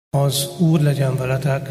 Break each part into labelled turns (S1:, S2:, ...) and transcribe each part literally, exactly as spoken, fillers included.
S1: Az Úr legyen veletek.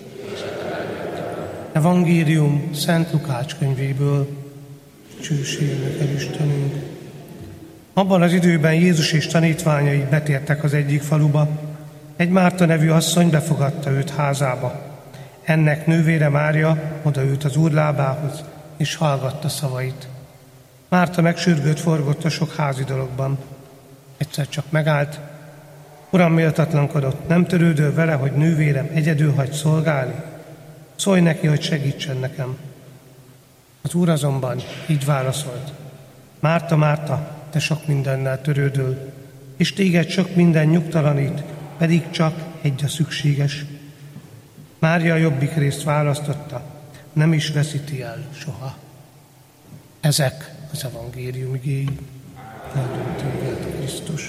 S1: Evangélium Szent Lukács könyvéből. Csőségünk el Istenünk. Abban az időben Jézus és tanítványai betértek az egyik faluba. Egy Márta nevű asszony befogadta őt házába. Ennek nővére Mária odaült az Úr lábához, és hallgatta szavait. Márta megsürgőt forgott a sok házi dologban. Egyszer csak megállt. Uram, méltatlankodott, nem törődöl vele, hogy nővérem egyedül hagy szolgálni? Szólj neki, hogy segítsen nekem. Az Úr azonban így válaszolt. Márta, Márta, te sok mindennel törődöl, és téged sok minden nyugtalanít, pedig csak egy a szükséges. Mária a jobbik részt választotta, nem is veszíti el soha. Ezek az evangélium igéi. Áldott téged, Krisztus.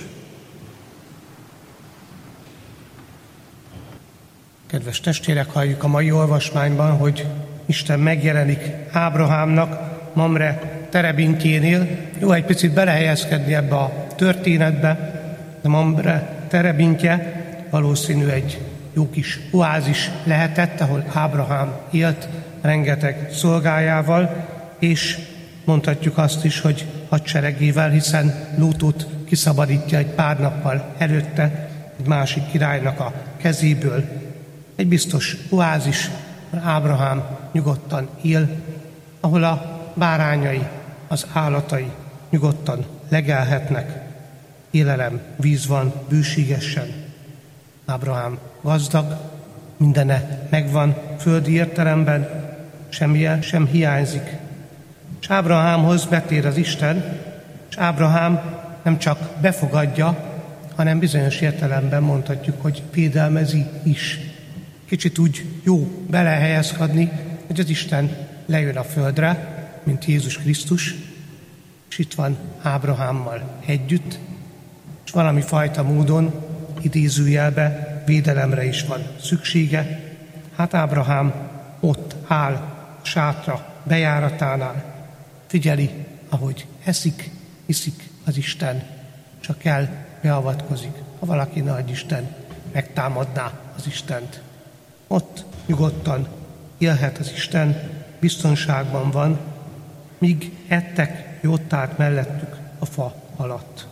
S1: Kedves testvérek, halljuk a mai olvasmányban, hogy Isten megjelenik Ábrahámnak Mamre terebintjénél. Jó, egy picit belehelyezkedni ebbe a történetbe, de Mamre terebintje valószínű egy jó kis oázis lehetett, ahol Ábrahám élt rengeteg szolgájával, és mondhatjuk azt is, hogy hadseregével, hiszen Lótot kiszabadítja egy pár nappal előtte egy másik királynak a kezéből. Egy biztos oázis, Ábrahám nyugodtan él, ahol a bárányai, az állatai nyugodtan legelhetnek. Élelem, víz van bőségesen. Ábrahám gazdag, mindene megvan földi értelemben, semmilyen sem hiányzik. És Ábrahámhoz betér az Isten, és Ábrahám nem csak befogadja, hanem bizonyos értelemben mondhatjuk, hogy védelmezi is. Kicsit úgy jó belehelyezkedni, hogy az Isten lejön a földre, mint Jézus Krisztus, és itt van Ábrahámmal együtt, és valami fajta módon, idézőjelbe, védelemre is van szüksége. Hát Ábrahám ott áll a sátra bejáratánál, figyeli, ahogy eszik, iszik az Isten, csak kell beavatkozik, ha valaki nagy Isten megtámadná az Istent. Ott nyugodtan élhet az Isten, biztonságban van, míg ettek jótárt mellettük a fa alatt.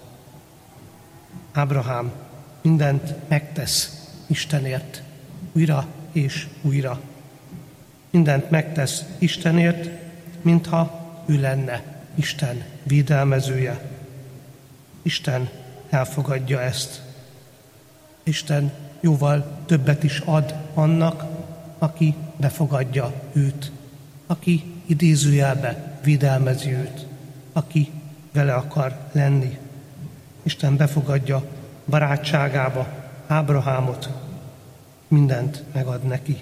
S1: Ábrahám mindent megtesz Istenért, újra és újra. Mindent megtesz Istenért, mintha ő lenne Isten védelmezője. Isten elfogadja ezt. Isten jóval többet is ad annak, aki befogadja őt, aki idézőjelbe védelmezi őt, aki vele akar lenni. Isten befogadja barátságába Ábrahámot, mindent megad neki.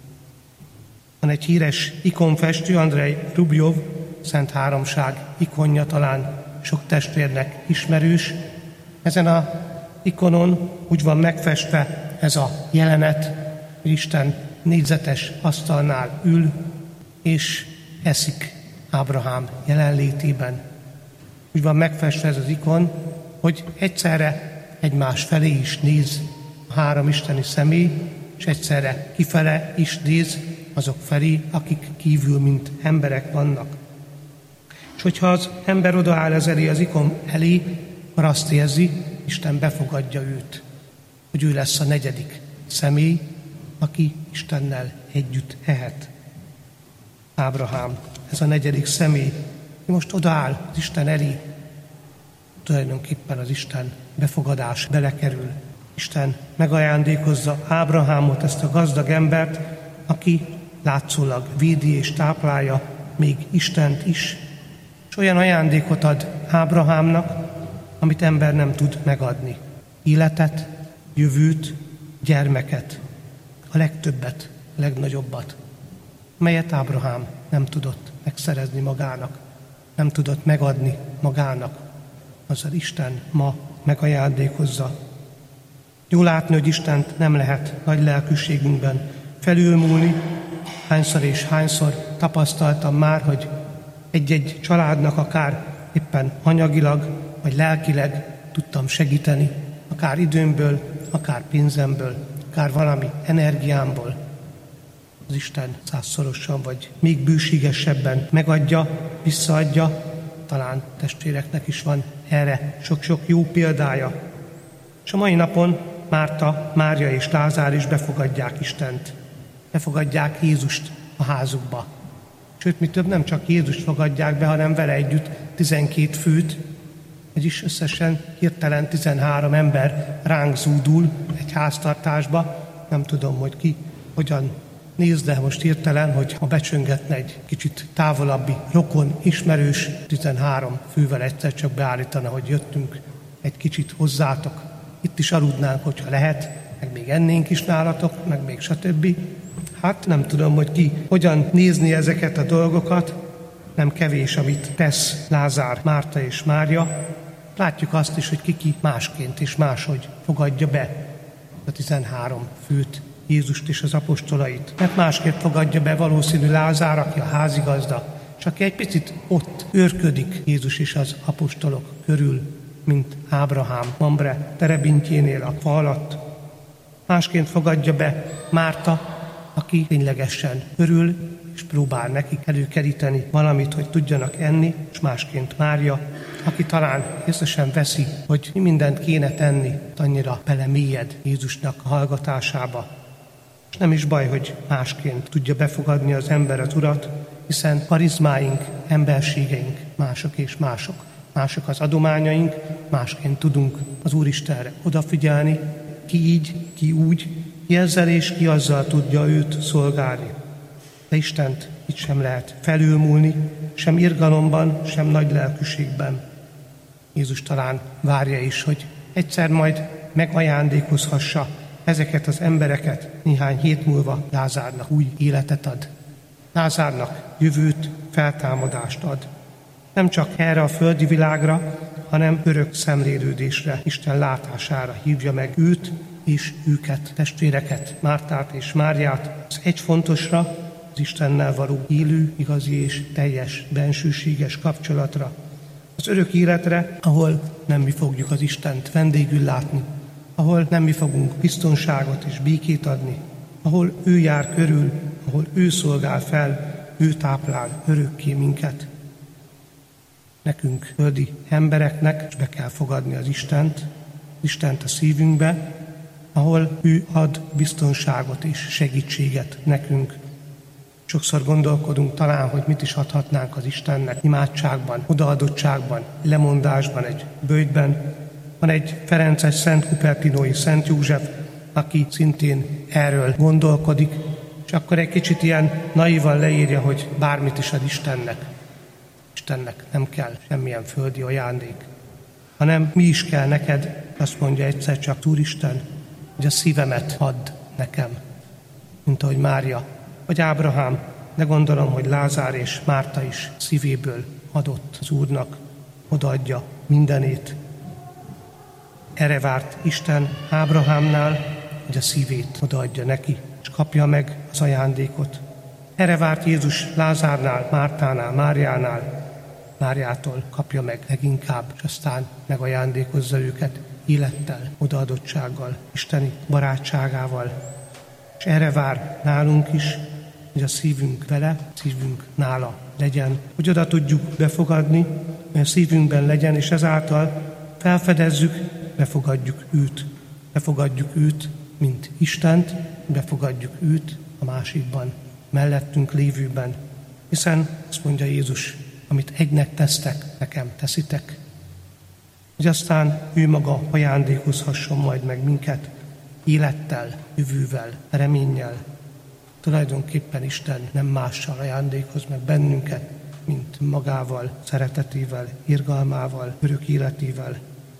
S1: Van egy híres ikonfestő, Andrei Rubjov, Szent Háromság ikonja, talán sok testvérnek ismerős. Ezen a ikonon úgy van megfestve ez a jelenet, hogy Isten négyzetes asztalnál ül, és eszik Ábrahám jelenlétében. Úgy van megfestve ez az ikon, hogy egyszerre egymás felé is néz a három isteni személy, és egyszerre kifele is néz azok felé, akik kívül, mint emberek vannak. És hogyha az ember odaáll ez elé, az ikon elé, akkor azt érzi, Isten befogadja őt, hogy ő lesz a negyedik személy, aki Istennel együtt ehet. Ábrahám, ez a negyedik személy, ki most odaáll az Isten elé, tulajdonképpen az Isten befogadás belekerül. Isten megajándékozza Ábrahámot, ezt a gazdag embert, aki látszólag védi és táplálja még Istent is, és olyan ajándékot ad Ábrahámnak, amit ember nem tud megadni. Életet, jövőt, gyermeket, a legtöbbet, a legnagyobbat, melyet Ábrahám nem tudott megszerezni magának, nem tudott megadni magának, azzal Isten ma megajándékozza. Jó látni, hogy Istent nem lehet nagy lelkűségünkben felülmúlni. Hányszor és hányszor tapasztaltam már, hogy egy-egy családnak akár éppen anyagilag, vagy lelkileg tudtam segíteni, akár időmből, akár pénzemből, akár valami energiámból, az Isten százszorosan vagy még bőségesebben megadja, visszaadja. Talán testvéreknek is van erre sok-sok jó példája. És a mai napon Márta, Mária és Lázár is befogadják Istent. Befogadják Jézust a házukba. Sőt, mi több, nem csak Jézust fogadják be, hanem vele együtt tizenkét főt, vagyis összesen hirtelen tizenhárom ember ránk zúdul egy háztartásba. Nem tudom, hogy ki hogyan nézd, de most hirtelen, hogy ha becsöngetne egy kicsit távolabbi rokon, ismerős, tizenhárom fővel egyszer csak beállítana, hogy jöttünk egy kicsit hozzátok. Itt is aludnánk, hogyha lehet, meg még ennénk is nálatok, meg még stb. Hát nem tudom, hogy ki hogyan nézni ezeket a dolgokat. Nem kevés, amit tesz Lázár, Márta és Mária. Látjuk azt is, hogy ki-ki másként és máshogy fogadja be a tizenhárom főt, Jézust és az apostolait. Mert másképp fogadja be valószínű Lázár, aki a házigazda, és aki egy picit ott őrködik Jézus és az apostolok körül, mint Ábrahám Mamre terebintjénél a fa alatt. Másként fogadja be Márta, aki ténylegesen örül, és próbál nekik előkeríteni valamit, hogy tudjanak enni, és másként Mária, aki talán észesen veszi, hogy mi mindent kéne tenni, annyira belemélyed Jézusnak a hallgatásába. És nem is baj, hogy másként tudja befogadni az ember az Urat, hiszen karizmáink, emberségeink mások és mások. Mások az adományaink, másként tudunk az Úristenre odafigyelni, ki így, ki úgy, ki ezzel és ki azzal tudja őt szolgálni. De Istent itt sem lehet felülmúlni, sem irgalomban, sem nagy lelkűségben. Jézus talán várja is, hogy egyszer majd megajándékozhassa ezeket az embereket. Néhány hét múlva Lázárnak új életet ad. Lázárnak jövőt, feltámadást ad. Nem csak erre a földi világra, hanem örök szemlélődésre, Isten látására hívja meg őt és őket, testvéreket, Mártát és Máriát, az egy fontosra, az Istennel való élő, igazi és teljes, bensőséges kapcsolatra. Az örök életre, ahol nem mi fogjuk az Istent vendégül látni, ahol nem mi fogunk biztonságot és békét adni, ahol ő jár körül, ahol ő szolgál fel, ő táplál örökké minket. Nekünk, földi embereknek is be kell fogadni az Istent, Istent a szívünkbe, ahol ő ad biztonságot és segítséget nekünk. Sokszor gondolkodunk talán, hogy mit is adhatnánk az Istennek imádságban, odaadottságban, lemondásban, egy böjtben. Van egy ferences Szent Kupertinói Szent József, aki szintén erről gondolkodik, és akkor egy kicsit ilyen naívan leírja, hogy bármit is ad Istennek. Istennek nem kell semmilyen földi ajándék, hanem mi is kell neked, azt mondja egyszer csak Úristen, hogy a szívemet add nekem, mint ahogy Mária vagy Ábrahám, de gondolom, hogy Lázár és Márta is szívéből adott az Úrnak, odaadja mindenét. Erre várt Isten Ábrahámnál, hogy a szívét odaadja neki, és kapja meg az ajándékot. Erre várt Jézus Lázárnál, Mártánál, Máriánál, Máriától kapja meg leginkább, és aztán megajándékozza őket élettel, odaadottsággal, isteni barátságával. És erre vár nálunk is, hogy a szívünk vele, szívünk nála legyen, hogy oda tudjuk befogadni, hogy a szívünkben legyen, és ezáltal felfedezzük, befogadjuk őt. Befogadjuk őt, mint Istent, befogadjuk őt a másikban, mellettünk lévőben. Hiszen azt mondja Jézus, amit egynek tesztek, nekem teszitek. Hogy aztán ő maga ajándékozhasson majd meg minket élettel, jövővel, reménnyel. Tulajdonképpen Isten nem mással ajándékoz meg bennünket, mint magával, szeretetével, irgalmával, örök életével.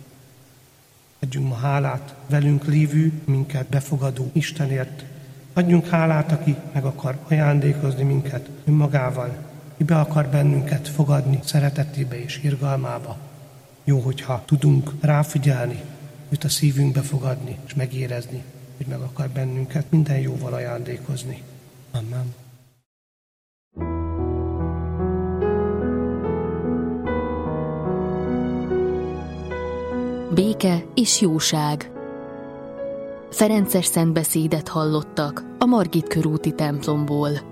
S1: Adjunk ma hálát velünk lévő, minket befogadó Istenért. Adjunk hálát, aki meg akar ajándékozni minket önmagával, ki be akar bennünket fogadni szeretetébe és irgalmába. Jó, hogyha tudunk ráfigyelni, őt a szívünkbe fogadni, és megérezni, hogy meg akar bennünket minden jóval ajándékozni. Amen.
S2: Béke és jóság. Ferences szentbeszédet hallottak a Margit körúti templomból.